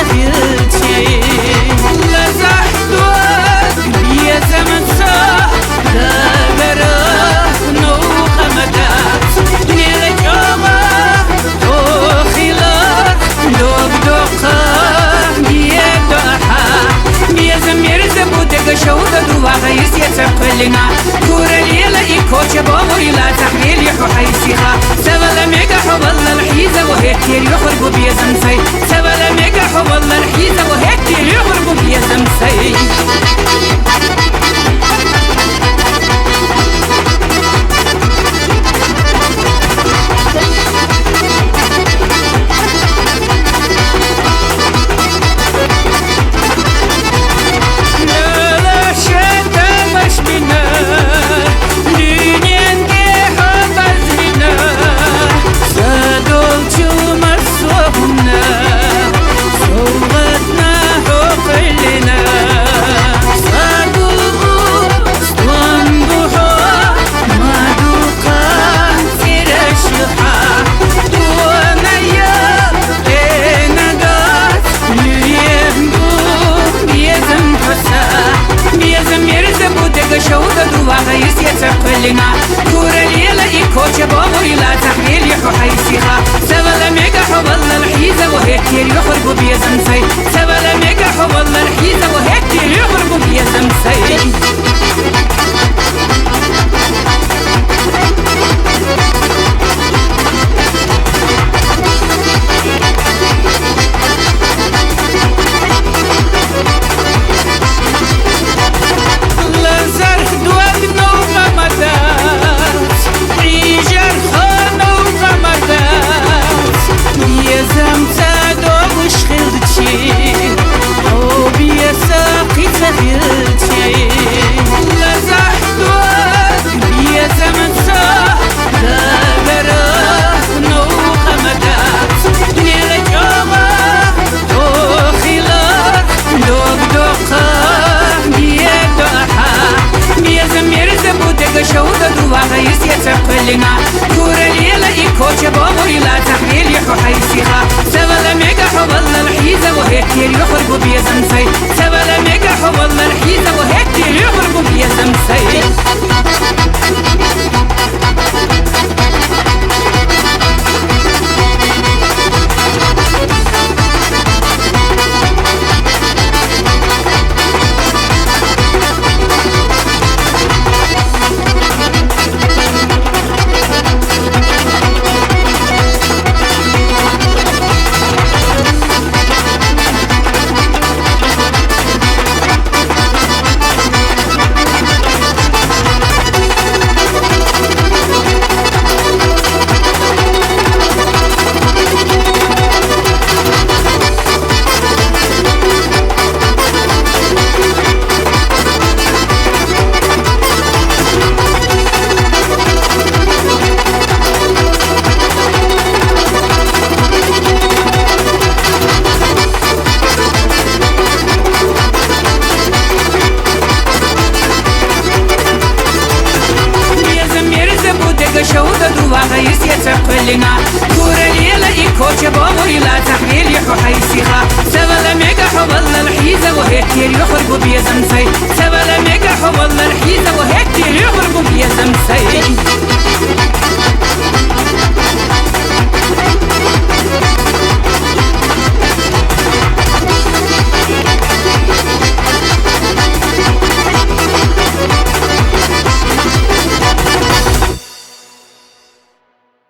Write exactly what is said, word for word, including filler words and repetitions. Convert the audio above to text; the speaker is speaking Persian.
تخيلتي لزح دوك بيا زمن صح دابره نو قمدات نيل جوما دو خيلار دوك دوقا بيا دوحا بيا زمير زبودك شوطة دواغا يسيا تقلنا كورا ليلا إيكوشا بابوري لا تحميل يحو حيسيخا سبلا ميقا حوالله الحيزة وهيكتير يخربوا بيا زمسي سبلا ميقا حوالله الحيزة وهيكتير يخربوا بيا زمسي تقلنا كورا ليلا إيكوشا بابوري لا تحميل يحو حيسيخا سبلا ميقا حوالله الحيزة وهيكتير يخربوا بيا زمسي سبلا ميقا حوالله الحيزة وهيكتير يخربوا بيا زمسي شوطة دواغا يسيا تقلنا كورا ليلا إيكوشا بابوري لا تحميل يحو حيسيخا سبلا ميقا حوالله الحيزة وهيكتير يخربوا بيا زمسي سبلا ميقا حوالله الحيزة وهيكتير يخربوا بيا زمسي شوطة دواغا يسيا تقلنا كورا ليلا إيكوشا بابوري لا تحميل يحو حيسيخا سبلا ميقا حوالله الحيزة وهيكتير يخربوا بيا زمسي سبلا ميقا حوالله الحيزة وهيكتير يخربوا بيا زمسي